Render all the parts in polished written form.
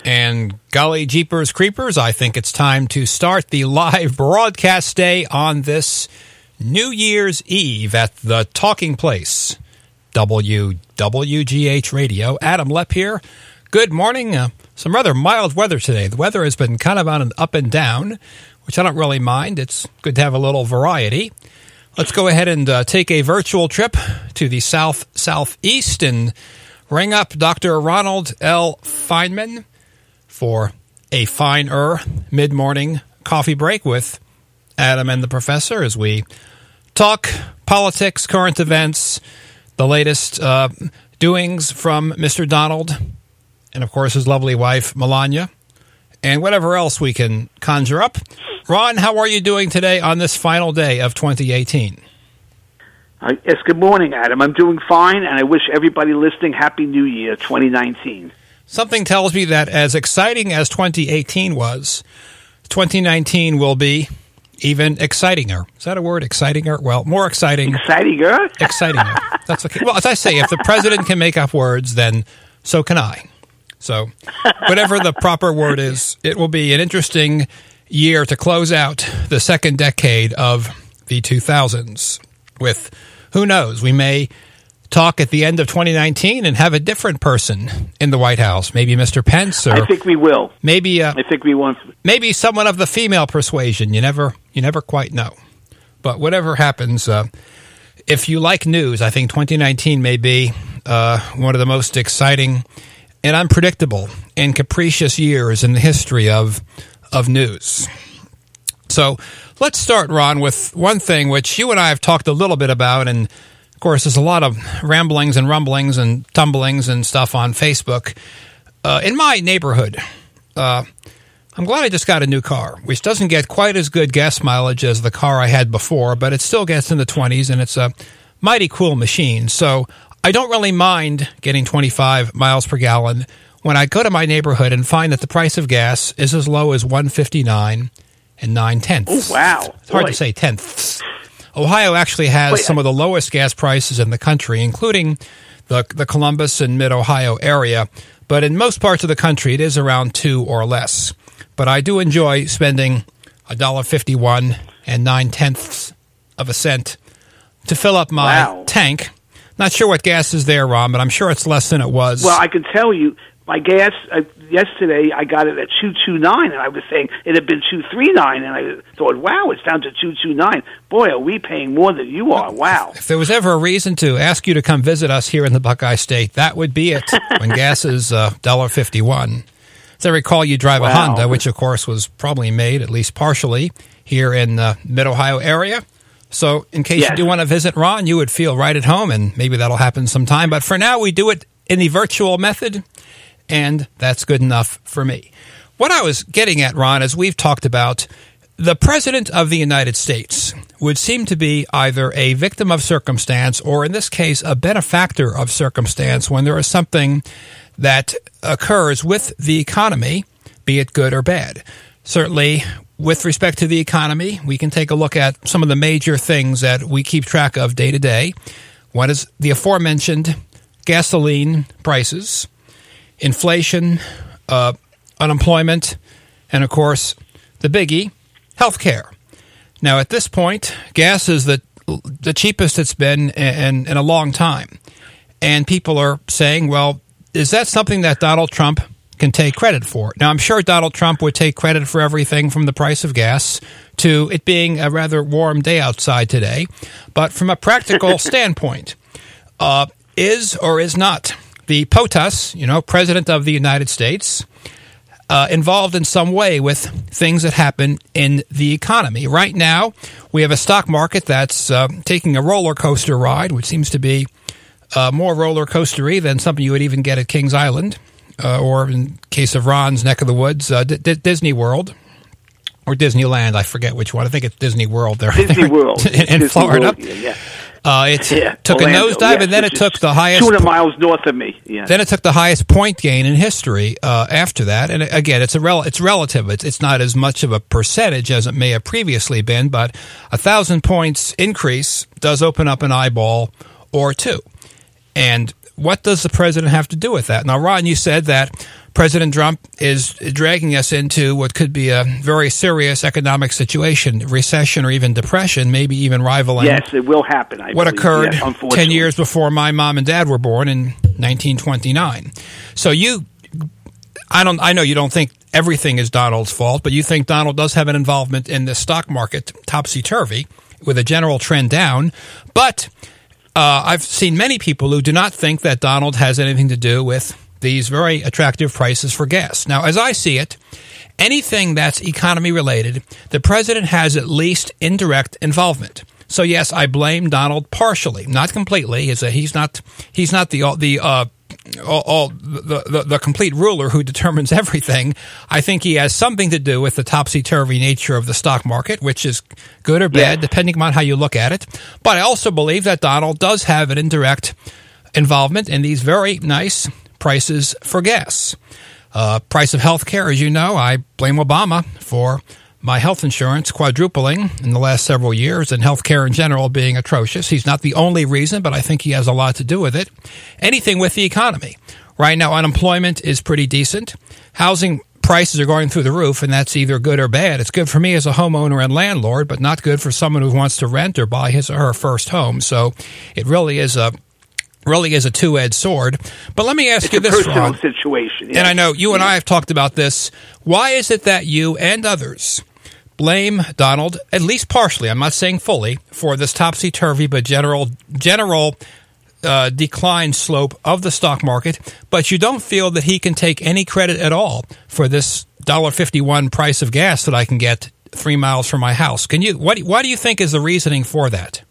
And golly jeepers creepers, I think it's time to start the live broadcast day on this New Year's Eve at the Talking Place, WWGH Radio. Adam Lepp here. Good morning. Some rather mild weather today. The weather has been kind of on an up and down, which I don't really mind. It's good to have a little variety. Let's go ahead and take a virtual trip to the southeast and ring up Dr. Ronald L. Feynman for a finer mid-morning coffee break with Adam and the Professor as we talk politics, current events, the latest doings from Mr. Donald, and of course his lovely wife, Melania, and whatever else we can conjure up. Ron, how are you doing today on this final day of 2018? Yes, good morning, Adam. I'm doing fine, and I wish everybody listening Happy New Year 2019. Something tells me that as exciting as 2018 was, 2019 will be even excitinger. Is that a word, excitinger? Well, more exciting. Excitinger? Excitinger. That's okay. Well, as I say, if the president can make up words, then so can I. So whatever the proper word is, it will be an interesting year to close out the second decade of the 2000s with, who knows, we may talk at the end of 2019 and have a different person in the White House. Maybe Mr. Pence, or I think we will. Maybe I think we won't. Maybe someone of the female persuasion. You never quite know. But whatever happens, if you like news, I think 2019 may be one of the most exciting and unpredictable and capricious years in the history of news. So let's start, Ron, with one thing which you and I have talked a little bit about, and of course there's a lot of ramblings and rumblings and tumblings and stuff on Facebook. In my neighborhood, I'm glad I just got a new car, which doesn't get quite as good gas mileage as the car I had before, but it still gets in the 20s, and it's a mighty cool machine. So I don't really mind getting 25 miles per gallon when I go to my neighborhood and find that the price of gas is as low as $1.59 and 9/10. Oh, wow. It's hard to say tenths. Ohio actually has some of the lowest gas prices in the country, including the Columbus and Mid-Ohio area. But in most parts of the country, it is around 2 or less. But I do enjoy spending $1.51 and 9/10 of a cent to fill up my tank. Not sure what gas is there, Ron, but I'm sure it's less than it was. Well, I can tell you, my gas, yesterday I got it at 229, and I was saying it had been 239, and I thought, wow, it's down to 229. Boy, are we paying more than you are. Wow. If there was ever a reason to ask you to come visit us here in the Buckeye State, that would be it, when gas is $1.51. As I recall, you drive a Honda, which, of course, was probably made, at least partially, here in the Mid-Ohio area. So in case you do want to visit Ron, you would feel right at home, and maybe that'll happen sometime. But for now, we do it in the virtual method, and that's good enough for me. What I was getting at, Ron, as we've talked about, the President of the United States would seem to be either a victim of circumstance or, in this case, a benefactor of circumstance when there is something that occurs with the economy, be it good or bad. Certainly, with respect to the economy, we can take a look at some of the major things that we keep track of day to day. One is the aforementioned gasoline prices, inflation, unemployment, and, of course, the biggie, healthcare. Now, at this point, gas is the cheapest it's been in a long time. And people are saying, well, is that something that Donald Trump can take credit for? Now, I'm sure Donald Trump would take credit for everything from the price of gas to it being a rather warm day outside today. But from a practical standpoint, is or is not the POTUS, President of the United States, involved in some way with things that happen in the economy? Right now, we have a stock market that's taking a roller coaster ride, which seems to be more roller coastery than something you would even get at Kings Island. Or in case of Ron's neck of the woods, Disney World or Disneyland. I forget which one. I think it's Disney World there. Disney World. in Disney Florida. World, yeah. It took Orlando, a nosedive, and then it took the highest... 200 miles north of me. Yeah. Then it took the highest point gain in history after that. And again, it's relative. It's not as much of a percentage as it may have previously been, but 1,000 points increase does open up an eyeball or two. And what does the president have to do with that? Now, Ron, you said that President Trump is dragging us into what could be a very serious economic situation, recession or even depression, maybe even rivaling. Yes, it will happen. What occurred 10 years before my mom and dad were born in 1929. So I know you don't think everything is Donald's fault, but you think Donald does have an involvement in the stock market topsy-turvy with a general trend down. But I've seen many people who do not think that Donald has anything to do with these very attractive prices for gas. Now, as I see it, anything that's economy related, the president has at least indirect involvement. So yes, I blame Donald partially, not completely. He's not the complete ruler who determines everything. I think he has something to do with the topsy-turvy nature of the stock market, which is good or bad, depending on how you look at it. But I also believe that Donald does have an indirect involvement in these very nice prices for gas. Price of health care, as you know, I blame Obama for my health insurance quadrupling in the last several years and health care in general being atrocious. He's not the only reason, but I think he has a lot to do with it. Anything with the economy. Right now, unemployment is pretty decent. Housing prices are going through the roof, and that's either good or bad. It's good for me as a homeowner and landlord, but not good for someone who wants to rent or buy his or her first home. So it really is a two-edged sword. But let me ask you this, Ron. Situation, yes. And I know you and I have talked about this. Why is it that you and others blame Donald, at least partially, I'm not saying fully, for this topsy-turvy but general decline slope of the stock market, but you don't feel that he can take any credit at all for this $1.51 price of gas that I can get 3 miles from my house? Why do you think is the reasoning for that?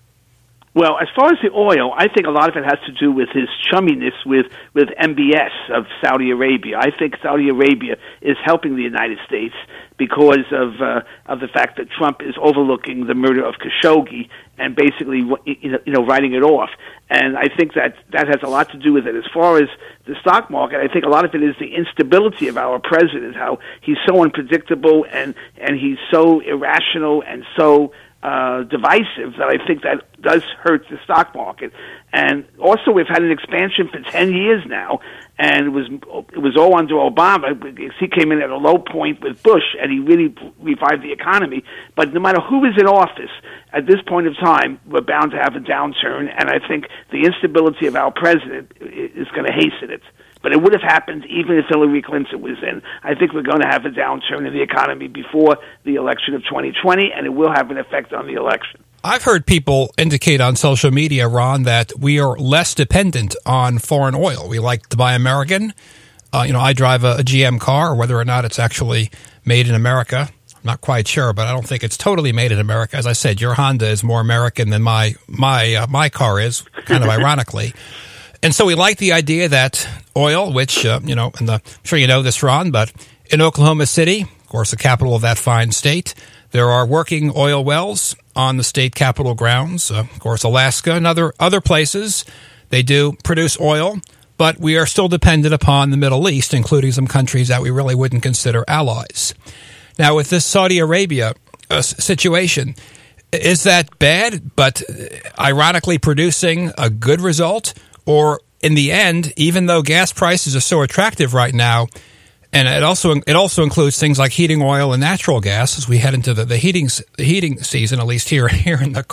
Well, as far as the oil, I think a lot of it has to do with his chumminess with MBS of Saudi Arabia. I think Saudi Arabia is helping the United States because of the fact that Trump is overlooking the murder of Khashoggi and basically writing it off. And I think that has a lot to do with it. As far as the stock market, I think a lot of it is the instability of our president, how he's so unpredictable and he's so irrational and so divisive that I think that does hurt the stock market. And also, we've had an expansion for 10 years now, and it was all under Obama. He came in at a low point with Bush, and he really revived the economy. But no matter who is in office, at this point of time, we're bound to have a downturn, and I think the instability of our president is going to hasten it. But it would have happened even if Hillary Clinton was in. I think we're going to have a downturn in the economy before the election of 2020, and it will have an effect on the election. I've heard people indicate on social media, Ron, that we are less dependent on foreign oil. We like to buy American. I drive a GM car, whether or not it's actually made in America. I'm not quite sure, but I don't think it's totally made in America. As I said, your Honda is more American than my car is, kind of ironically. And so we like the idea that oil, which, I'm sure you know this, Ron, but in Oklahoma City, of course, the capital of that fine state, there are working oil wells on the state capitol grounds. Of course, Alaska and other places, they do produce oil, but we are still dependent upon the Middle East, including some countries that we really wouldn't consider allies. Now, with this Saudi Arabia situation, is that bad, but ironically producing a good result? Or in the end, even though gas prices are so attractive right now, and it also includes things like heating oil and natural gas as we head into the heating season, at least here in the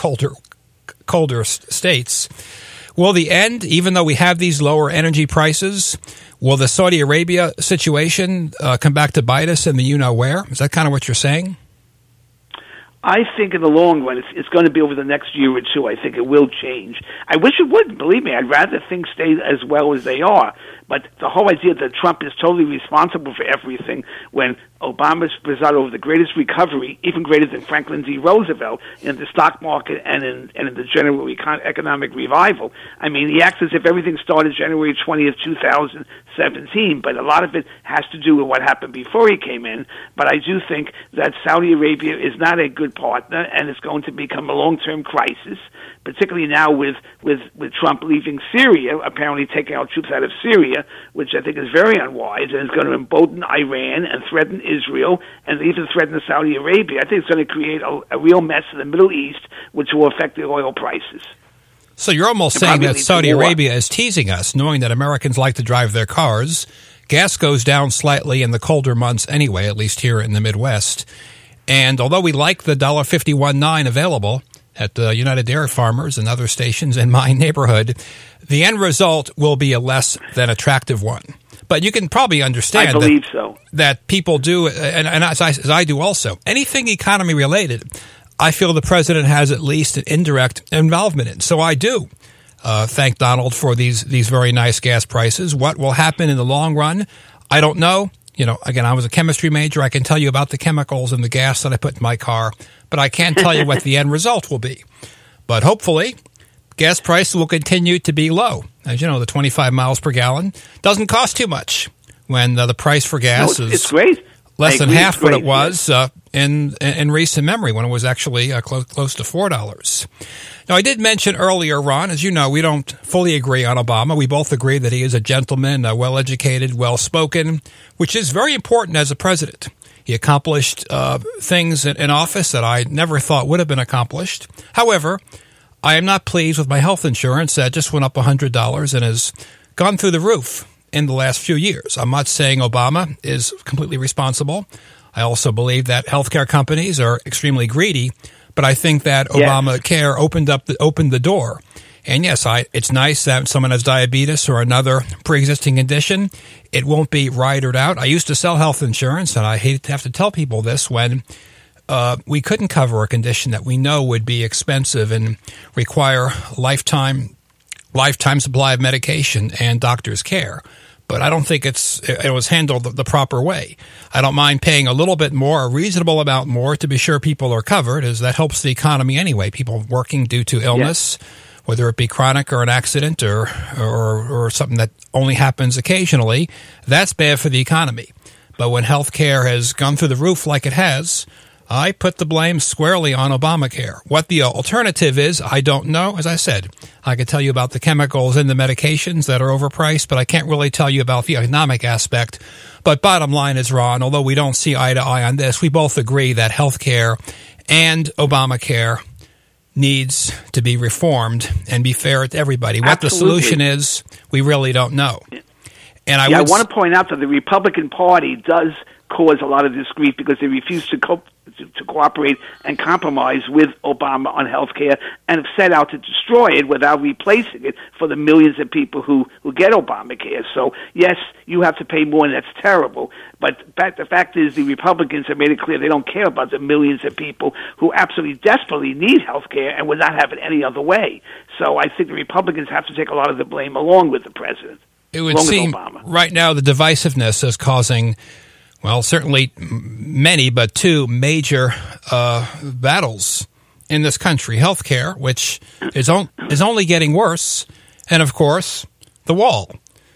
colder states, will the end, even though we have these lower energy prices, will the Saudi Arabia situation come back to bite us in the you-know-where? Is that kind of what you're saying? I think in the long run, it's going to be over the next year or two. I think it will change. I wish it would. Believe me, I'd rather things stay as well as they are. But the whole idea that Trump is totally responsible for everything when Obama's presided over the greatest recovery, even greater than Franklin D. Roosevelt, in the stock market and in the general economic revival. I mean, he acts as if everything started January 20th, 2017, but a lot of it has to do with what happened before he came in. But I do think that Saudi Arabia is not a good partner, and it's going to become a long-term crisis, particularly now with Trump leaving Syria, apparently taking our troops out of Syria, which I think is very unwise, and is going to embolden Iran and threaten Israel and even threaten Saudi Arabia. I think it's going to create a real mess in the Middle East, which will affect the oil prices. So you're almost saying that Saudi Arabia is teasing us, knowing that Americans like to drive their cars. Gas goes down slightly in the colder months anyway, at least here in the Midwest. And although we like the $1.51.9 available at the United Dairy Farmers and other stations in my neighborhood, the end result will be a less than attractive one. But you can probably understand that people do, and as I do also, anything economy related, I feel the president has at least an indirect involvement in. So I do thank Donald for these very nice gas prices. What will happen in the long run, I don't know. You know, again, I was a chemistry major. I can tell you about the chemicals and the gas that I put in my car, but I can't tell you what the end result will be. But hopefully, gas prices will continue to be low. As you know, the 25 miles per gallon doesn't cost too much when the price for gas is it's great. Less than half what it was in recent memory when it was actually close to $4. Now, I did mention earlier, Ron, as you know, we don't fully agree on Obama. We both agree that he is a gentleman, well-educated, well-spoken, which is very important as a president. He accomplished things in office that I never thought would have been accomplished. However, I am not pleased with my health insurance that just went up $100 and has gone through the roof in the last few years. I'm not saying Obama is completely responsible. I also believe that healthcare companies are extremely greedy, but I think that Obamacare opened the door. And yes, it's nice that someone has diabetes or another pre-existing condition. It won't be ridered out. I used to sell health insurance, and I hate to have to tell people this when we couldn't cover a condition that we know would be expensive and require lifetime supply of medication and doctor's care. But I don't think it was handled the proper way. I don't mind paying a little bit more, a reasonable amount more, to be sure people are covered, as that helps the economy anyway. People working due to illness, whether it be chronic or an accident or something that only happens occasionally, that's bad for the economy. But when health care has gone through the roof like it has, I put the blame squarely on Obamacare. What the alternative is, I don't know. As I said, I can tell you about the chemicals and the medications that are overpriced, but I can't really tell you about the economic aspect. But bottom line is, Ron, although we don't see eye to eye on this, we both agree that health care and Obamacare needs to be reformed and be fair to everybody. What the solution is, we really don't know. And I want to point out that the Republican Party does cause a lot of this grief because they refuse to cooperate and compromise with Obama on health care and have set out to destroy it without replacing it for the millions of people who get Obamacare. So, yes, you have to pay more, and that's terrible. But the fact is the Republicans have made it clear they don't care about the millions of people who absolutely desperately need health care and would not have it any other way. So I think the Republicans have to take a lot of the blame along with the president. It would seem right now the divisiveness is causing, well, certainly many, but two major battles in this country. Healthcare, which is only getting worse, and, of course, the wall.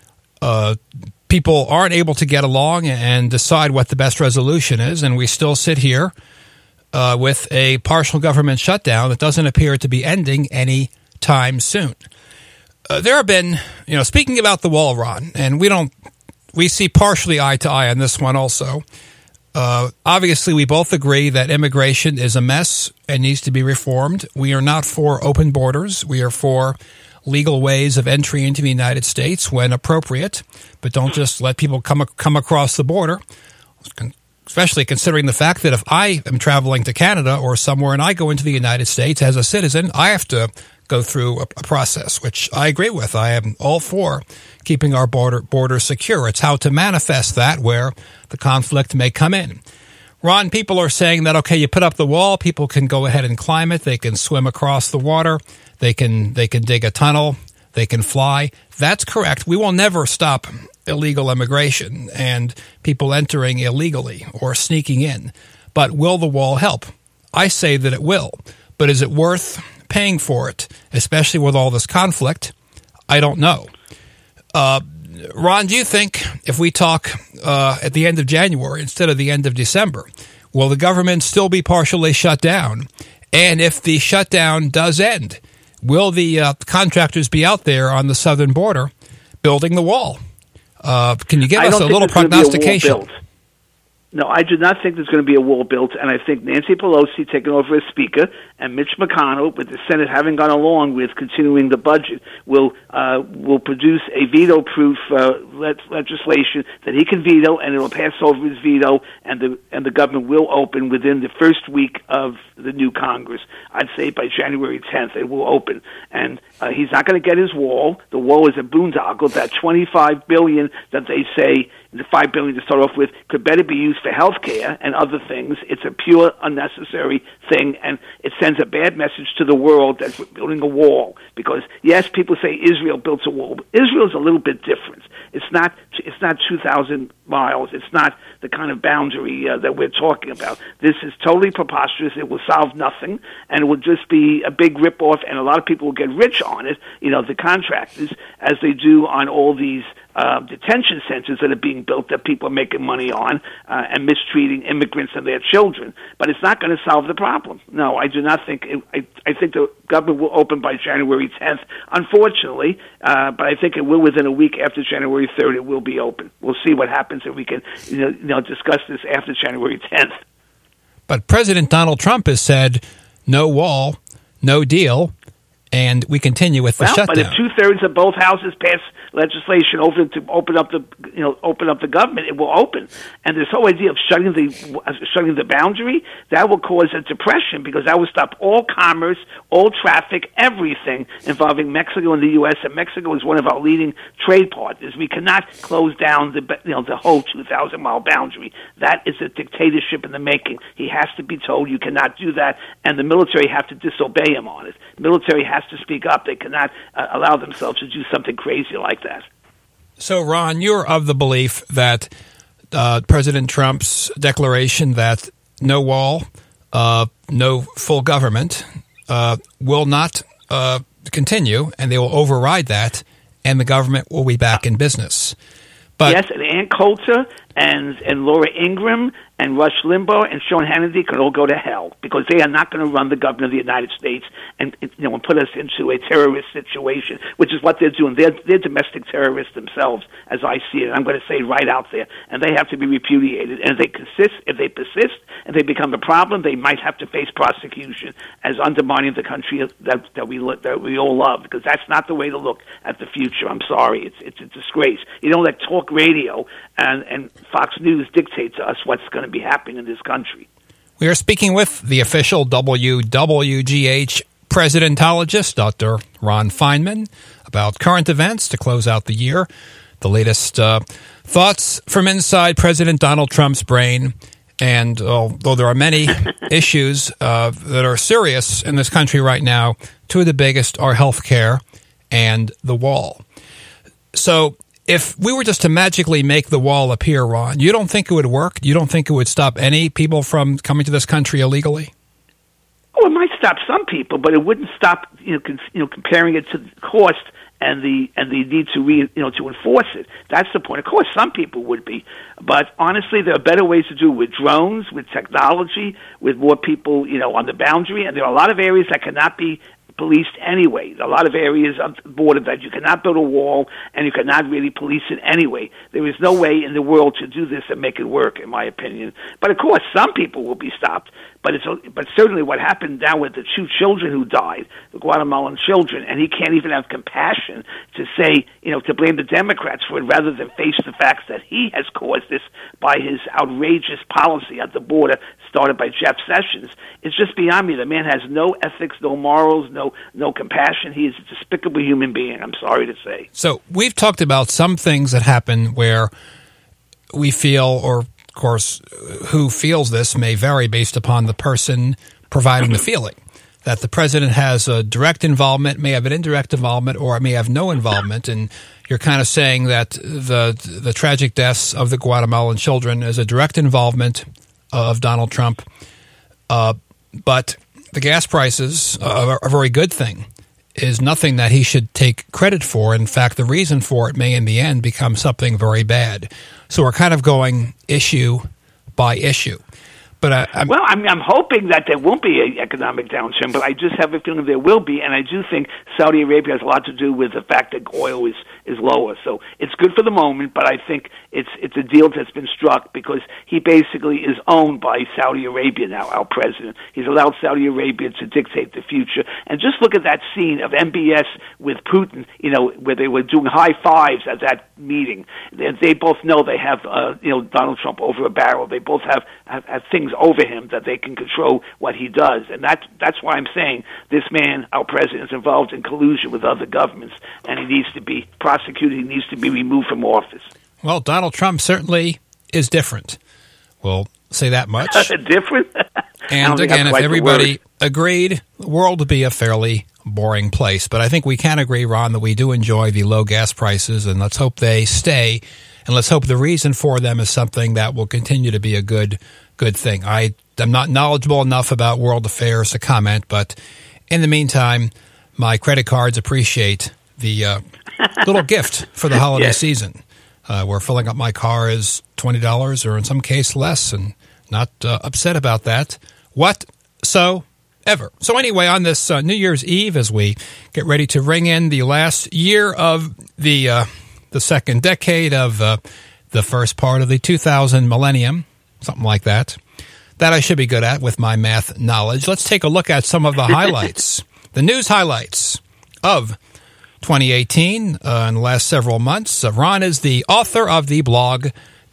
People aren't able to get along and decide what the best resolution is, and we still sit here with a partial government shutdown that doesn't appear to be ending any time soon. There have been, speaking about the wall, Ron, and we see partially eye to eye on this one also. Obviously, we both agree that immigration is a mess and needs to be reformed. We are not for open borders. We are for legal ways of entry into the United States when appropriate, but don't just let people come across the border, especially considering the fact that if I am traveling to Canada or somewhere and I go into the United States as a citizen, I have to go through a process, which I agree with. I am all for keeping our border secure. It's how to manifest that where the conflict may come in. Ron, people are saying that, okay, you put up the wall, people can go ahead and climb it, they can swim across the water, they can dig a tunnel, they can fly. That's correct. We will never stop illegal immigration and people entering illegally or sneaking in. But will the wall help? I say that it will. But is it worth paying for it, especially with all this conflict? I don't know. Ron, do you think if we talk at the end of January instead of the end of December, will the government still be partially shut down? And if the shutdown does end, will the contractors be out there on the southern border building the wall? Can you give us a little prognostication? No, I do not think there's going to be a wall built, and I think Nancy Pelosi taking over as Speaker and Mitch McConnell, with the Senate having gone along with continuing the budget, will produce a veto-proof legislation that he can veto, and it will pass over his veto, and the government will open within the first week of the new Congress. I'd say by January 10th it will open, and he's not going to get his wall. The wall is a boondoggle. That $25 billion that they say, the $5 billion to start off with, could better be used for health care and other things. It's a pure unnecessary thing, and it sends a bad message to the world that we're building a wall. Because yes, people say Israel built a wall, but Israel is a little bit different. It's not 2,000 miles. It's not the kind of boundary that we're talking about. This is totally preposterous. It will solve nothing, and it will just be a big ripoff, and a lot of people will get rich on it, the contractors, as they do on all these detention centers that are being built that people are making money on and mistreating immigrants and their children. But it's not going to solve the problem. No, I do not think I think the government will open by January 10th, unfortunately, but I think it will within a week after January 3rd. It will be open. We'll see what happens, and we can discuss this after January 10th. But President Donald Trump has said no wall, no deal, and we continue with the shutdown. But if 2/3 of both houses pass legislation over to open up the government, it will open. And this whole idea of shutting the boundary, that will cause a depression, because that will stop all commerce, all traffic, everything involving Mexico and the U.S. And Mexico is one of our leading trade partners. We cannot close down the whole 2,000-mile boundary. That is a dictatorship in the making. He has to be told you cannot do that, and the military have to disobey him on it. The military has to speak up. They cannot allow themselves to do something crazy like that. So, Ron, you're of the belief that President Trump's declaration that no wall, no full government will not continue, and they will override that, and the government will be back in business. But yes, and Ann Coulter and Laura Ingraham and Rush Limbaugh and Sean Hannity can all go to hell, because they are not going to run the government of the United States and put us into a terrorist situation, which is what they're doing. They're domestic terrorists themselves, as I see it. I'm going to say right out there, and they have to be repudiated. And if they persist, and they become a problem, they might have to face prosecution as undermining the country that we all love, because that's not the way to look at the future. I'm sorry, it's a disgrace. You don't let talk radio and Fox News dictate to us what's going to be happening in this country. We are speaking with the official WWGH presidentologist, Dr. Ron Feinman, about current events to close out the year, the latest thoughts from inside President Donald Trump's brain. And although there are many issues that are serious in this country right now, two of the biggest are health care and the wall. So if we were just to magically make the wall appear, Ron, you don't think it would work? You don't think it would stop any people from coming to this country illegally? Oh, it might stop some people, but it wouldn't stop. Comparing it to the cost and the need to enforce it. That's the point. Of course, some people would be, but honestly, there are better ways to do it, with drones, with technology, with more people, on the boundary. And there are a lot of areas that cannot be policed anyway. A lot of areas on the border that you cannot build a wall, and you cannot really police it anyway. There is no way in the world to do this and make it work, in my opinion. But of course, some people will be stopped. But certainly what happened now with the two children who died, the Guatemalan children, and he can't even have compassion to say, to blame the Democrats for it, rather than face the facts that he has caused this by his outrageous policy at the border started by Jeff Sessions. It's just beyond me. The man has no ethics, no morals, no compassion. He is a despicable human being, I'm sorry to say. So we've talked about some things that happen where we feel, or of course, who feels this may vary based upon the person providing the feeling, that the president has a direct involvement, may have an indirect involvement, or may have no involvement. And you're kind of saying that the tragic deaths of the Guatemalan children is a direct involvement of Donald Trump. But the gas prices are a very good thing, is nothing that he should take credit for. In fact, the reason for it may in the end become something very bad. So we're kind of going issue by issue. But I'm hoping that there won't be an economic downturn, but I just have a feeling there will be, and I do think Saudi Arabia has a lot to do with the fact that oil is lower. So it's good for the moment, but I think it's a deal that's been struck because he basically is owned by Saudi Arabia now, our president. He's allowed Saudi Arabia to dictate the future. And just look at that scene of MBS with Putin, where they were doing high fives at that meeting. They both know they have, Donald Trump over a barrel. They both have things over him that they can control what he does. And that's why I'm saying this man, our president, is involved in collusion with other governments, and he needs to be prosecuted. He needs to be removed from office. Well, Donald Trump certainly is different. We'll say that much. Different? And again, if everybody agreed, the world would be a fairly boring place. But I think we can agree, Ron, that we do enjoy the low gas prices, and let's hope they stay. And let's hope the reason for them is something that will continue to be a good thing. I'm not knowledgeable enough about world affairs to comment, but in the meantime, my credit cards appreciate the little gift for the holiday season. Where filling up my car is $20 or in some case less, and not upset about that whatsoever. So anyway, on this New Year's Eve, as we get ready to ring in the last year of the second decade of the first part of the 2000 millennium, something like that I should be good at with my math knowledge. Let's take a look at some of the highlights, the news highlights of 2018 in the last several months. Ron is the author of the blog,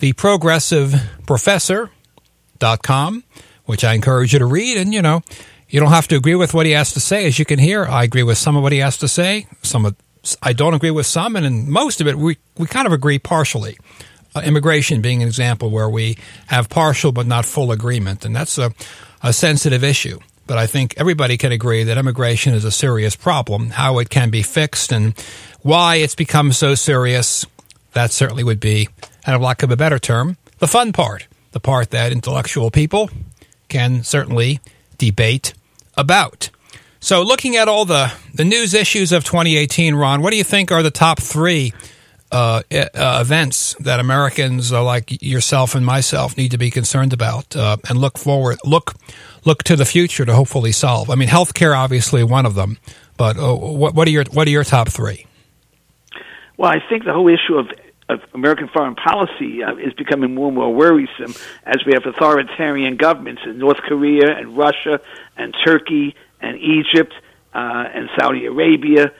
theprogressiveprofessor.com, which I encourage you to read. And, you don't have to agree with what he has to say. As you can hear, I agree with some of what he has to say. I don't agree with some, and in most of it, we kind of agree partially. Immigration being an example where we have partial but not full agreement, and that's a sensitive issue. But I think everybody can agree that immigration is a serious problem. How it can be fixed and why it's become so serious, that certainly would be, out of lack of a better term, the fun part, the part that intellectual people can certainly debate about. So looking at all the news issues of 2018, Ron, what do you think are the top three events that Americans like yourself and myself need to be concerned about and look to the future to hopefully solve? I mean, healthcare obviously one of them, but what are your top three? Well, I think the whole issue of American foreign policy is becoming more and more worrisome as we have authoritarian governments in North Korea and Russia and Turkey and Egypt and Saudi Arabia.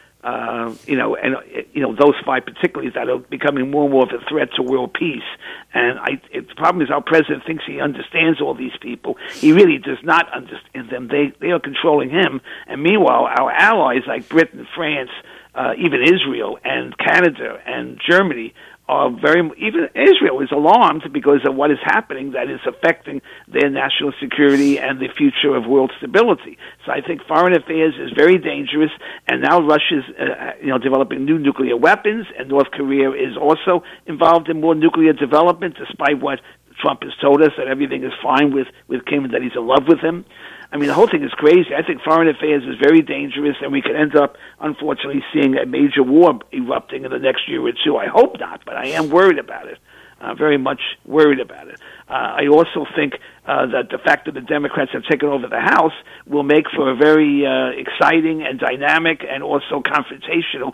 Those five particularly that are becoming more and more of a threat to world peace. And the problem is our president thinks he understands all these people. He really does not understand them. They are controlling him. And meanwhile, our allies like Britain, France, even Israel and Canada and Germany even Israel is alarmed because of what is happening that is affecting their national security and the future of world stability. So I think foreign affairs is very dangerous, and now Russia's developing new nuclear weapons, and North Korea is also involved in more nuclear development, despite what Trump has told us that everything is fine with Kim and that he's in love with him. I mean, the whole thing is crazy. I think foreign affairs is very dangerous, and we could end up, unfortunately, seeing a major war erupting in the next year or two. I hope not, but I am worried about it, very much worried about it. I also think that the fact that the Democrats have taken over the House will make for a very exciting and dynamic and also confrontational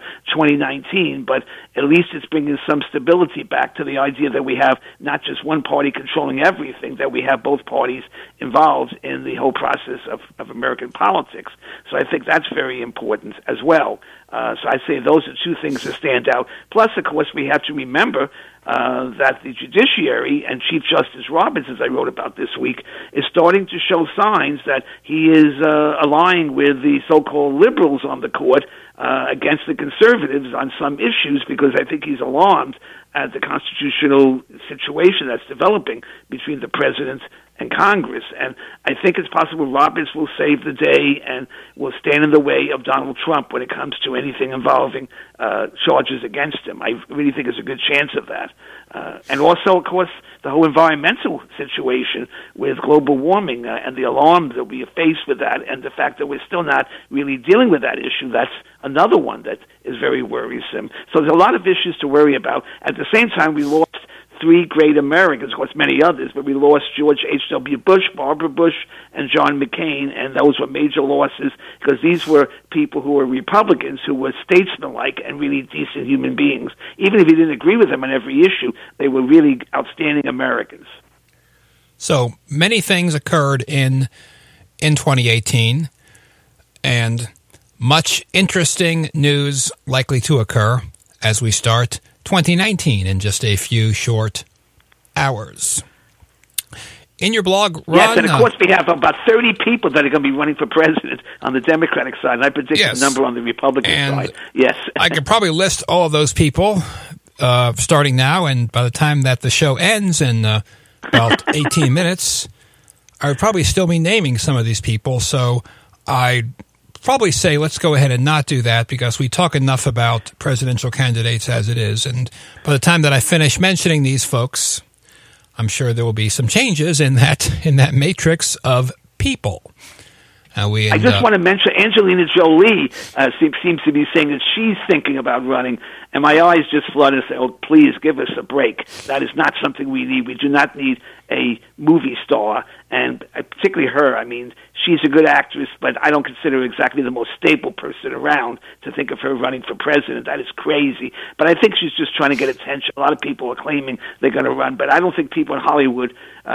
2019, but at least it's bringing some stability back to the idea that we have not just one party controlling everything, that we have both parties involved in the whole process of American politics. So I think that's very important as well. So I say those are two things that stand out. Plus, of course, we have to remember that the judiciary and Chief Justice Roberts, as I wrote about this week, is starting to show signs that he is aligning with the so-called liberals on the court against the conservatives on some issues, because I think he's alarmed at the constitutional situation that's developing between the president and Congress. And I think it's possible Roberts will save the day and will stand in the way of Donald Trump when it comes to anything involving charges against him. I really think there's a good chance of that. And also, of course, the whole environmental situation with global warming and the alarm that we are faced with that, and the fact that we're still not really dealing with that issue, that's another one that is very worrisome. So there's a lot of issues to worry about. At the same time, we lost three great Americans, of course many others, but we lost George H.W. Bush, Barbara Bush, and John McCain, and those were major losses because these were people who were Republicans who were statesmanlike and really decent human beings. Even if you didn't agree with them on every issue, they were really outstanding Americans. So many things occurred in 2018, and much interesting news likely to occur as we start 2019 in just a few short hours. In your blog, Ron... Yes, and of course we have about 30 people that are going to be running for president on the Democratic side, and I predict the number on the Republican side. Yes. I could probably list all of those people starting now, and by the time that the show ends in about 18 minutes, I would probably still be naming some of these people, so I'd probably say let's go ahead and not do that because we talk enough about presidential candidates as it is, and by the time that I finish mentioning these folks, I'm sure there will be some changes in that matrix of people. I just want to mention Angelina Jolie seems to be saying that she's thinking about running, and my eyes just flood and say, oh, please give us a break. That is not something we need. We do not need a movie star, and particularly her. I mean, she's a good actress, but I don't consider her exactly the most stable person around to think of her running for president. That is crazy. But I think she's just trying to get attention. A lot of people are claiming they're going to run, but I don't think people in Hollywood,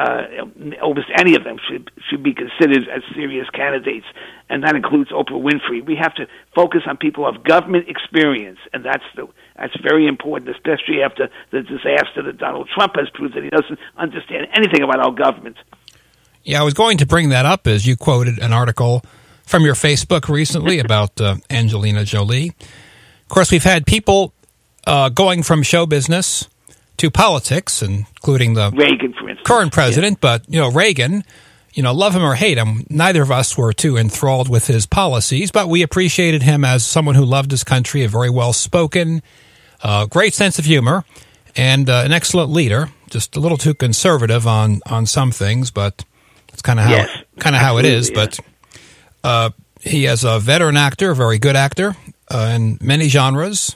almost any of them, should be considered as serious candidates, and that includes Oprah Winfrey. We have to focus on people of government experience, and that's very important, especially after the disaster that Donald Trump has proved that he doesn't understand anything about our government. Yeah, I was going to bring that up as you quoted an article from your Facebook recently about Angelina Jolie. Of course, we've had people going from show business to politics, including the Reagan, for instance, current president. Yeah. But, Reagan, love him or hate him, neither of us were too enthralled with his policies, but we appreciated him as someone who loved his country, a very well-spoken, great sense of humor, and an excellent leader. Just a little too conservative on some things, but it's kind of how it is. Yeah. But he is a veteran actor, a very good actor in many genres.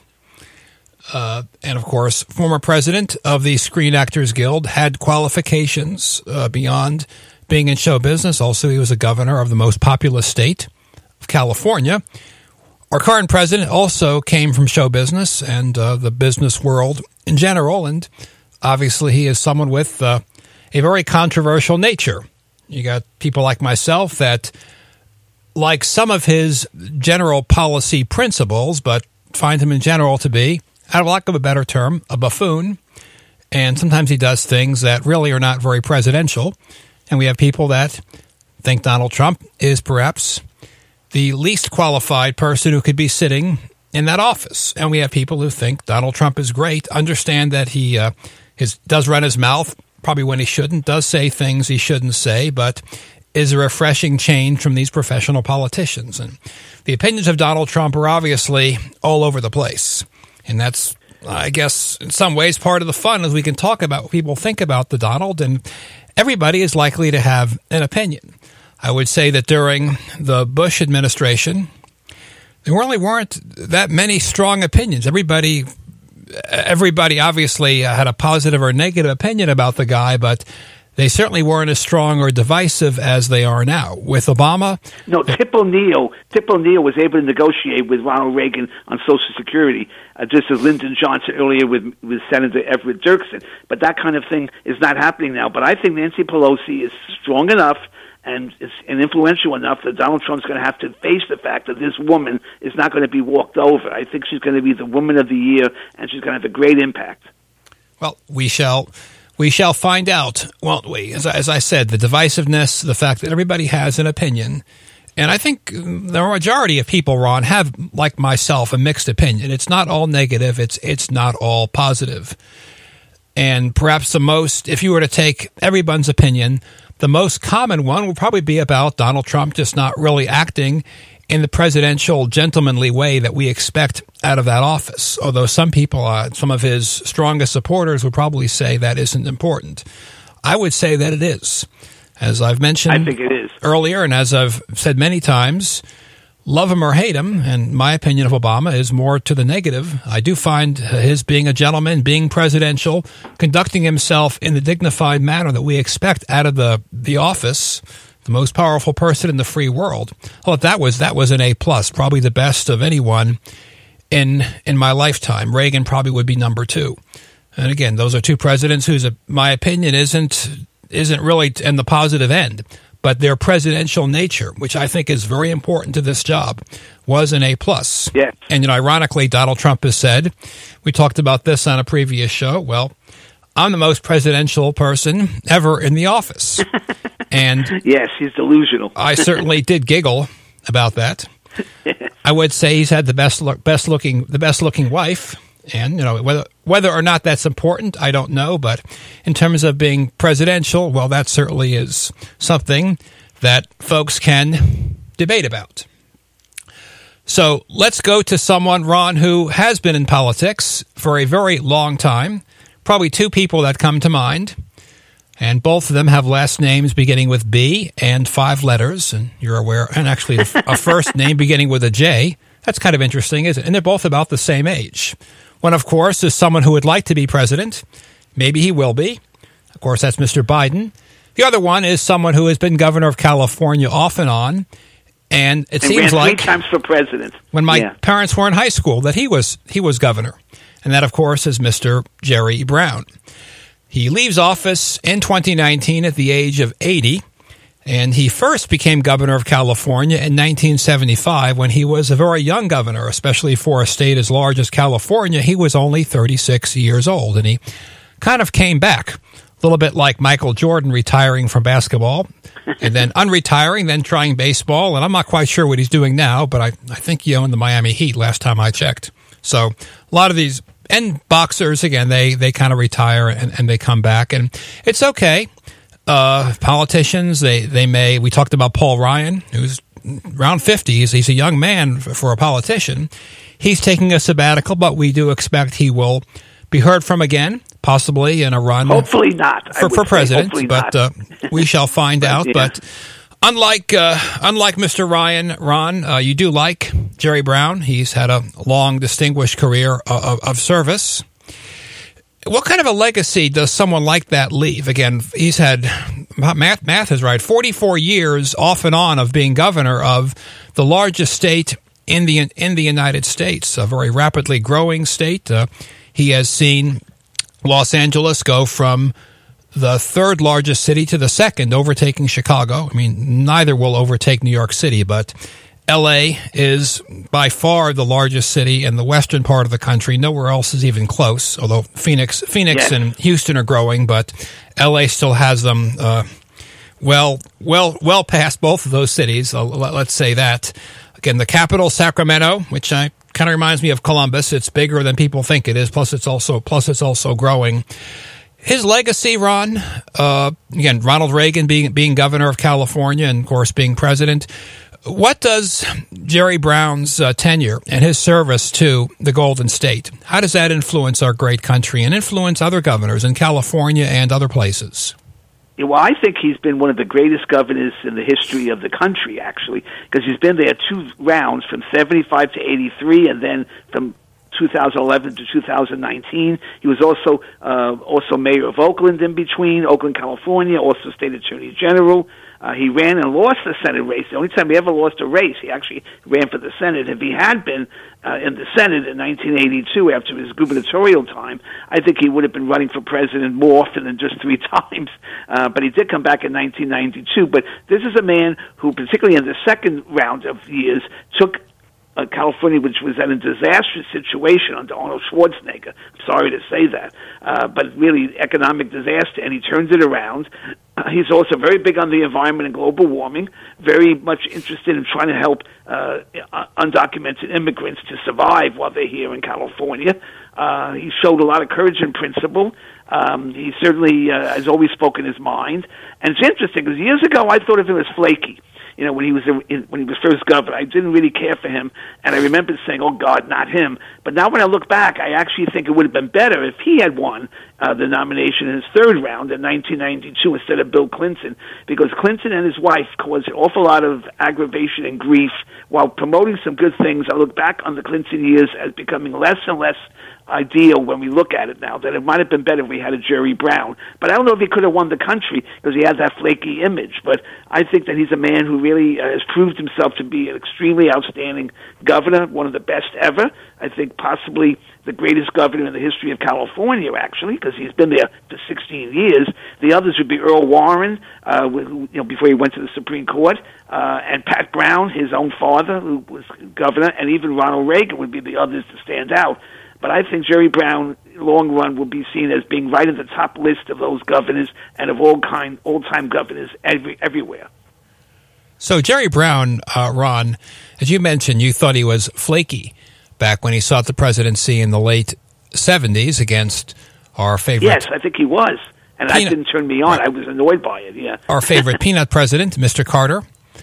And, of course, former president of the Screen Actors Guild, had qualifications beyond being in show business. Also, he was a governor of the most populous state of California. Our current president also came from show business and the business world in general, and obviously he is someone with a very controversial nature. You got people like myself that like some of his general policy principles, but find him in general to be, out of lack of a better term, a buffoon. And sometimes he does things that really are not very presidential. And we have people that think Donald Trump is perhaps the least qualified person who could be sitting in that office. And we have people who think Donald Trump is great, understand that he does run his mouth, probably when he shouldn't, does say things he shouldn't say, but is a refreshing change from these professional politicians. And the opinions of Donald Trump are obviously all over the place. And that's, I guess, in some ways part of the fun, as we can talk about what people think about the Donald, and everybody is likely to have an opinion. I would say that during the Bush administration, there really weren't that many strong opinions. Everybody obviously had a positive or negative opinion about the guy, but they certainly weren't as strong or divisive as they are now. With Obama... No, Tip O'Neill was able to negotiate with Ronald Reagan on Social Security, just as Lyndon Johnson earlier with Senator Everett Dirksen. But that kind of thing is not happening now. But I think Nancy Pelosi is strong enough and influential enough that Donald Trump's going to have to face the fact that this woman is not going to be walked over. I think she's going to be the woman of the year, and she's going to have a great impact. Well, we shall find out, won't we? As I said, the divisiveness, the fact that everybody has an opinion. And I think the majority of people, Ron, have, like myself, a mixed opinion. It's not all negative. It's not all positive. And perhaps the most, if you were to take everyone's opinion, the most common one would probably be about Donald Trump just not really acting in the presidential gentlemanly way that we expect out of that office. Although some people, some of his strongest supporters would probably say that isn't important. I would say that it is. As I've mentioned I think it is. earlier, and as I've said many times, love him or hate him, and my opinion of Obama is more to the negative. I do find his being a gentleman, being presidential, conducting himself in the dignified manner that we expect out of the office, the most powerful person in the free world. Well, that was an A+, probably the best of anyone in my lifetime. Reagan probably would be number 2. And again, those are two presidents whose, my opinion, isn't really in the positive end, but their presidential nature, which I think is very important to this job, was an A+. Yes. And ironically, Donald Trump has said, we talked about this on a previous show, well, I'm the most presidential person ever in the office. And yes, he's delusional. I certainly did giggle about that. I would say he's had the best looking wife. And, whether or not that's important, I don't know. But in terms of being presidential, well, that certainly is something that folks can debate about. So let's go to someone, Ron, who has been in politics for a very long time. Probably 2 people that come to mind. And both of them have last names beginning with B and 5 letters. And you're aware, and actually a first name beginning with a J. That's kind of interesting, isn't it? And they're both about the same age. One, of course, is someone who would like to be president. Maybe he will be. Of course, that's Mr. Biden. The other one is someone who has been governor of California off and on. And it seems ran like 3 times for president. When my parents were in high school that he was governor. And that, of course, is Mr. Jerry Brown. He leaves office in 2019 at the age of 80. And he first became governor of California in 1975 when he was a very young governor, especially for a state as large as California. He was only 36 years old, and he kind of came back, a little bit like Michael Jordan retiring from basketball and then unretiring, then trying baseball. And I'm not quite sure what he's doing now, but I think he owned the Miami Heat last time I checked. So a lot of these, and boxers, again, they kind of retire and they come back, and it's okay. Politicians, they may, we talked about Paul Ryan, who's around 50s. He's a young man for a politician. He's taking a sabbatical, but we do expect he will be heard from again, possibly in a run. Hopefully not. For president, but we shall find out. Yeah. But unlike Mr. Ryan, Ron, you do like Jerry Brown. He's had a long, distinguished career of service. What kind of a legacy does someone like that leave? Again, he's had, math is right, 44 years off and on of being governor of the largest state in the United States, a very rapidly growing state. He has seen Los Angeles go from the 3rd largest city to the 2nd, overtaking Chicago. I mean, neither will overtake New York City, but L.A. is by far the largest city in the western part of the country. Nowhere else is even close, although Phoenix yes. and Houston are growing, but L.A. still has them well past both of those cities. Let's say that. Again, the capital, Sacramento, which kind of reminds me of Columbus. It's bigger than people think it is. Plus, it's also growing. His legacy, Ron, again, Ronald Reagan being governor of California and, of course, being president. What does Jerry Brown's tenure and his service to the Golden State, how does that influence our great country and influence other governors in California and other places? Yeah, well, I think he's been one of the greatest governors in the history of the country, actually, because he's been there 2 rounds from 75 to 83 and then from 2011 to 2019. He was also mayor of Oakland in between, Oakland, California, also state attorney general. He ran and lost the Senate race. The only time he ever lost a race, he actually ran for the Senate. If he had been in the Senate in 1982 after his gubernatorial time, I think he would have been running for president more often than just 3 times. But he did come back in 1992. But this is a man who, particularly in the second round of years, took California, which was in a disastrous situation under Arnold Schwarzenegger. I'm sorry to say that, but really economic disaster, and he turns it around. He's also very big on the environment and global warming, very much interested in trying to help undocumented immigrants to survive while they're here in California. He showed a lot of courage and principle. He certainly has always spoken his mind. And it's interesting, because years ago I thought of him as flaky. You know, when he was first governor, I didn't really care for him, and I remember saying, "Oh God, not him." But now, when I look back, I actually think it would have been better if he had won the nomination in his third round in 1992 instead of Bill Clinton, because Clinton and his wife caused an awful lot of aggravation and grief while promoting some good things. I look back on the Clinton years as becoming less and less ideal when we look at it now, that it might have been better if we had a Jerry Brown. But I don't know if he could have won the country because he had that flaky image. But I think that he's a man who really has proved himself to be an extremely outstanding governor, one of the best ever. I think possibly the greatest governor in the history of California, actually, because he's been there for 16 years. The others would be Earl Warren, before he went to the Supreme Court, and Pat Brown, his own father, who was governor, and even Ronald Reagan would be the others to stand out. But I think Jerry Brown, long run, will be seen as being right at the top list of those governors and of all-time governors everywhere. So Jerry Brown, Ron, as you mentioned, you thought he was flaky back when he sought the presidency in the late 70s against our favorite... Yes, I think he was. And that didn't turn me on. Right. I was annoyed by it, yeah. Our favorite peanut president, Mr. Carter,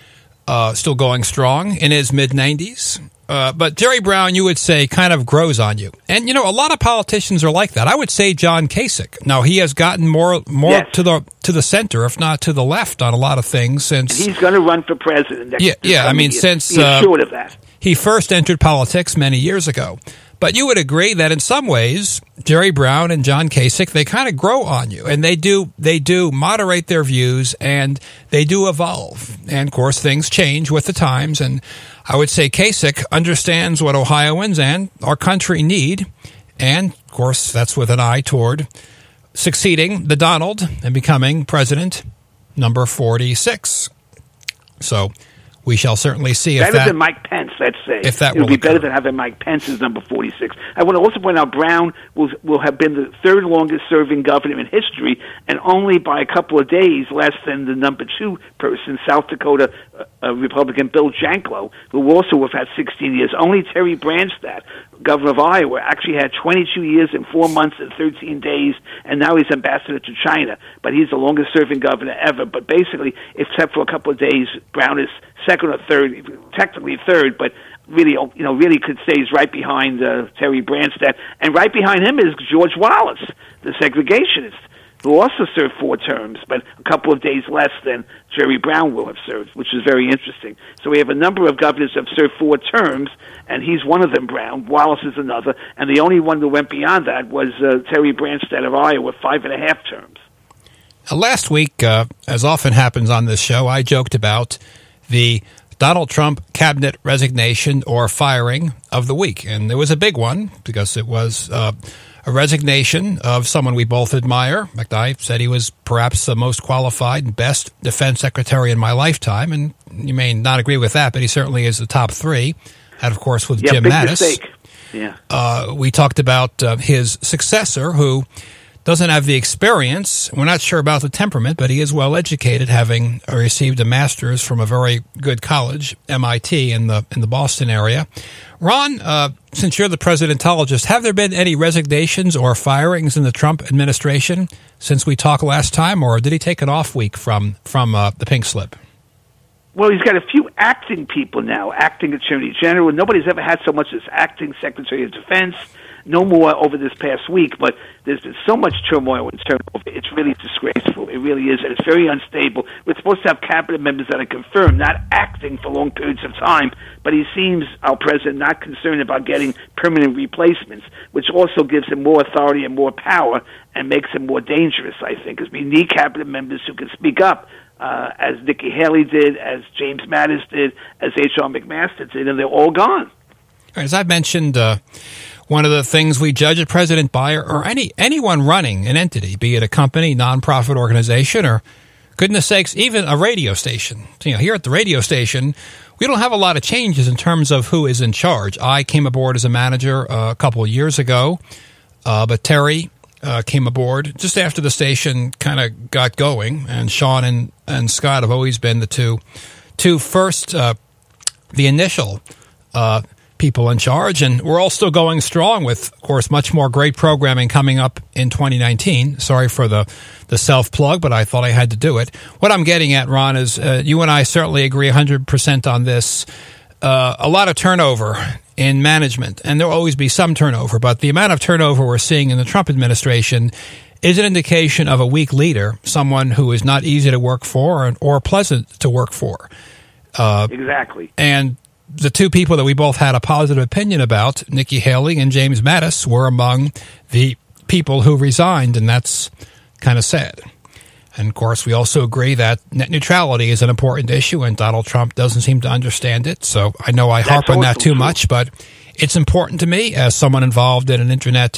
still going strong in his mid-90s. But Jerry Brown, you would say, kind of grows on you. And, a lot of politicians are like that. I would say John Kasich. Now, he has gotten more yes. to the center, if not to the left, on a lot of things since... And he's going to run for president. Yeah. I mean, since... He's sure of that. He first entered politics many years ago. But you would agree that in some ways, Jerry Brown and John Kasich, they kind of grow on you. And they do moderate their views, and they do evolve. And, of course, things change with the times. And I would say Kasich understands what Ohioans and our country need. And, of course, that's with an eye toward succeeding the Donald and becoming president number 46. So... we shall certainly see if better than Mike Pence, let's say. If that will be occur. better than having Mike Pence as number 46. I want to also point out Brown will have been the third longest serving governor in history, and only by a couple of days less than the number 2 person, South Dakota Republican Bill Janklow, who also have had 16 years. Only Terry Branstad, governor of Iowa, actually had 22 years and 4 months and 13 days, and now he's ambassador to China. But he's the longest serving governor ever. But basically, except for a couple of days, Brown is second or third, technically third, but really could say he's right behind Terry Branstad. And right behind him is George Wallace, the segregationist, who also served 4 terms, but a couple of days less than Jerry Brown will have served, which is very interesting. So we have a number of governors who have served 4 terms, and he's one of them, Brown. Wallace is another, and the only one who went beyond that was Terry Branstad of Iowa, 5.5 terms. Last week, as often happens on this show, I joked about the Donald Trump cabinet resignation or firing of the week. And it was a big one because it was a resignation of someone we both admire. In fact, I said he was perhaps the most qualified and best defense secretary in my lifetime. And you may not agree with that, but he certainly is the top 3. And, of course, with Jim Mattis. Mistake. Yeah. We talked about his successor, who doesn't have the experience. We're not sure about the temperament, but he is well educated, having received a master's from a very good college, MIT, in the Boston area. Ron, since you're the presidentologist, have there been any resignations or firings in the Trump administration since we talked last time, or did he take an off week from the pink slip? Well, he's got a few acting people now, acting attorney general. Nobody's ever had so much as acting secretary of defense. No more over this past week, but there's been so much turmoil and turnover. It's really disgraceful. It really is, and it's very unstable. We're supposed to have cabinet members that are confirmed, not acting for long periods of time, but he seems, our president, not concerned about getting permanent replacements, which also gives him more authority and more power and makes him more dangerous, I think, because we need cabinet members who can speak up, as Nikki Haley did, as James Mattis did, as H.R. McMaster did, and they're all gone. As I mentioned, one of the things we judge a president by, or anyone running an entity, be it a company, nonprofit organization, or, goodness sakes, even a radio station. Here at the radio station, we don't have a lot of changes in terms of who is in charge. I came aboard as a manager a couple of years ago, but Terry came aboard just after the station kind of got going, and Sean and Scott have always been the two first, the initial people in charge, and we're all still going strong with, of course, much more great programming coming up in 2019. Sorry for the self-plug, but I thought I had to do it. What I'm getting at, Ron, is you and I certainly agree 100% on this. A lot of turnover in management, and there will always be some turnover, but the amount of turnover we're seeing in the Trump administration is an indication of a weak leader, someone who is not easy to work for or pleasant to work for. Exactly. And the two people that we both had a positive opinion about, Nikki Haley and James Mattis, were among the people who resigned, and that's kind of sad. And, of course, we also agree that net neutrality is an important issue, and Donald Trump doesn't seem to understand it. So I know I harp on that too much, but it's important to me as someone involved in an Internet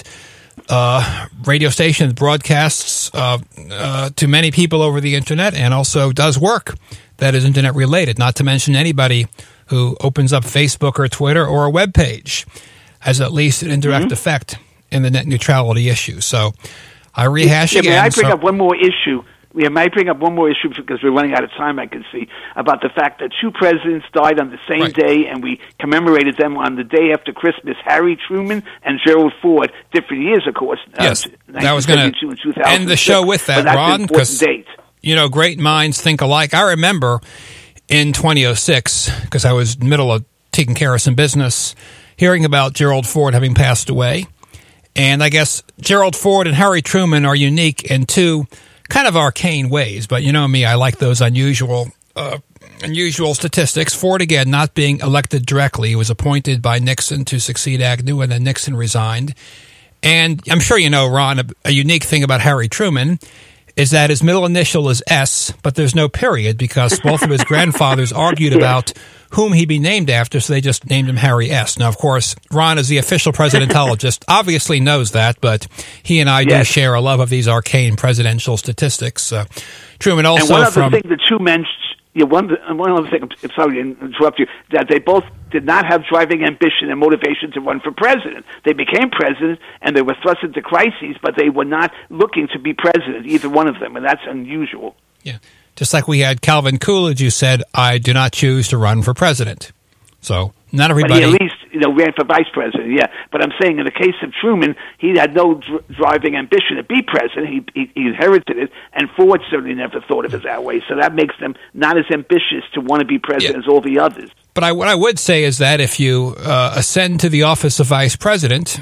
radio station that broadcasts to many people over the Internet and also does work that is Internet related, not to mention anybody who opens up Facebook or Twitter or a web page has at least an indirect effect in the net neutrality issue. So I rehash again. May I bring up one more issue? We might bring up one more issue because we're running out of time, I can see, about the fact that two presidents died on the same day, and we commemorated them on the day after Christmas, Harry Truman and Gerald Ford, different years, of course. Yes, that was going to end the show with that, Ron, because, great minds think alike. I remember in 2006, because I was in the middle of taking care of some business, hearing about Gerald Ford having passed away. And I guess Gerald Ford and Harry Truman are unique in two kind of arcane ways, but you know me, I like those unusual statistics. Ford, again, not being elected directly. He was appointed by Nixon to succeed Agnew, and then Nixon resigned. And I'm sure you know, Ron, a unique thing about Harry Truman is that his middle initial is S, but there's no period because both of his grandfathers argued about whom he be named after, so they just named him Harry S. Now, of course, Ron, as the official presidentologist, obviously knows that, but he and I do share a love of these arcane presidential statistics. Truman also and one other thing the two men, one other thing, I'm sorry to interrupt you, that they both did not have driving ambition and motivation to run for president. They became president, and they were thrust into crises, but they were not looking to be president, either one of them, and that's unusual. Yeah. Just like we had Calvin Coolidge, who said, I do not choose to run for president. So not everybody... But he at least ran for vice president, yeah. But I'm saying in the case of Truman, he had no driving ambition to be president. He inherited it, and Ford certainly never thought of it that way. So that makes them not as ambitious to want to be president as all the others. But what I would say is that if you ascend to the office of vice president...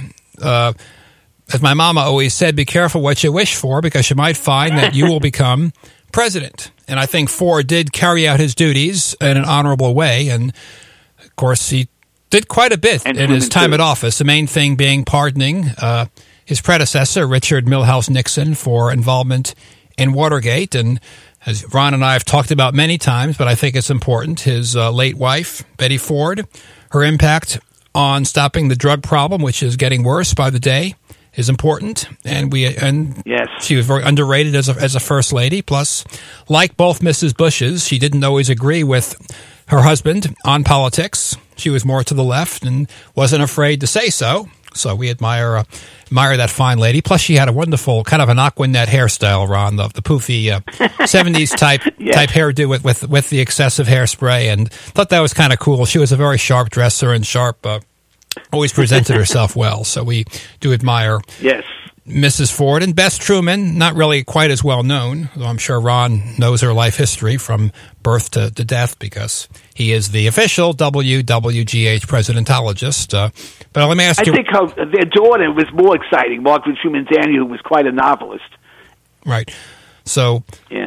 as my mama always said, be careful what you wish for, because you might find that you will become president. And I think Ford did carry out his duties in an honorable way. And, of course, he did quite a bit in his time at office, the main thing being pardoning his predecessor, Richard Milhouse Nixon, for involvement in Watergate. And as Ron and I have talked about many times, but I think it's important, his late wife, Betty Ford, her impact on stopping the drug problem, which is getting worse by the day, is important, and she was very underrated as a first lady. Plus, like both Mrs. Bushes, she didn't always agree with her husband on politics. She was more to the left and wasn't afraid to say so. So we admire that fine lady. Plus, she had a wonderful kind of an Aquanet hairstyle, Ron, the poofy 70s type hairdo with the excessive hairspray, and thought that was kind of cool. She was a very sharp dresser and always presented herself well, so we do admire Mrs. Ford. And Bess Truman, not really quite as well known, though I'm sure Ron knows her life history from birth to death because he is the official WWGH presidentologist. But let me ask you... I think their daughter was more exciting, Margaret Truman Daniel, who was quite a novelist. Right. So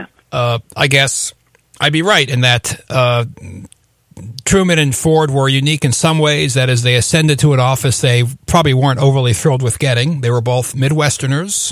I guess I'd be right in that... Truman and Ford were unique in some ways, that as they ascended to an office they probably weren't overly thrilled with getting. They were both Midwesterners,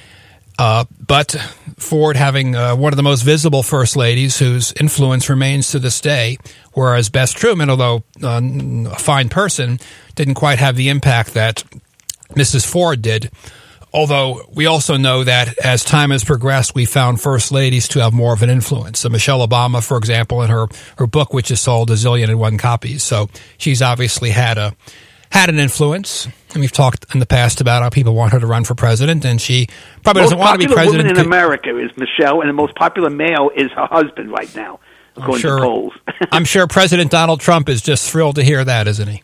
but Ford having one of the most visible first ladies whose influence remains to this day, whereas Bess Truman, although a fine person, didn't quite have the impact that Mrs. Ford did. Although we also know that as time has progressed, we found first ladies to have more of an influence. So Michelle Obama, for example, in her book, which has sold 1,000,001 copies. So she's obviously had an influence. And we've talked in the past about how people want her to run for president, and she probably doesn't want to be president. The most popular woman in America is Michelle, and the most popular male is her husband right now, according to polls. I'm sure President Donald Trump is just thrilled to hear that, isn't he?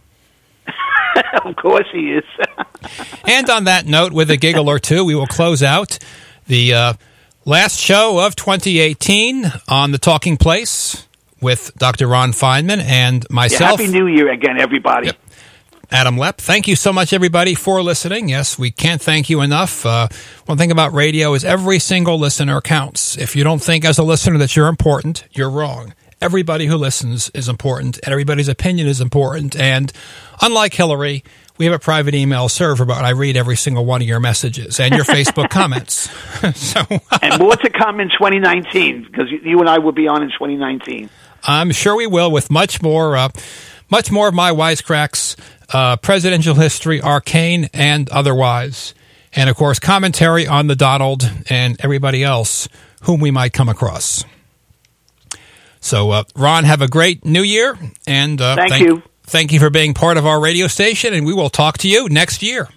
Of course he is. And on that note, with a giggle or two, we will close out the last show of 2018 on The Talking Place with Dr. Ron Feinman and myself. Happy New Year again, everybody. Yep. Adam Lepp. Thank you so much, everybody, for listening. Yes, we can't thank you enough. One thing about radio is every single listener counts. If you don't think as a listener that you're important, you're wrong. Everybody who listens is important, and everybody's opinion is important. And unlike Hillary, we have a private email server, but I read every single one of your messages and your Facebook comments. And more to come in 2019, because you and I will be on in 2019. I'm sure we will, with much more of my wisecracks, presidential history, arcane and otherwise, and of course commentary on the Donald and everybody else whom we might come across. So, Ron, have a great New Year, and thank you. Thank you for being part of our radio station, and we will talk to you next year.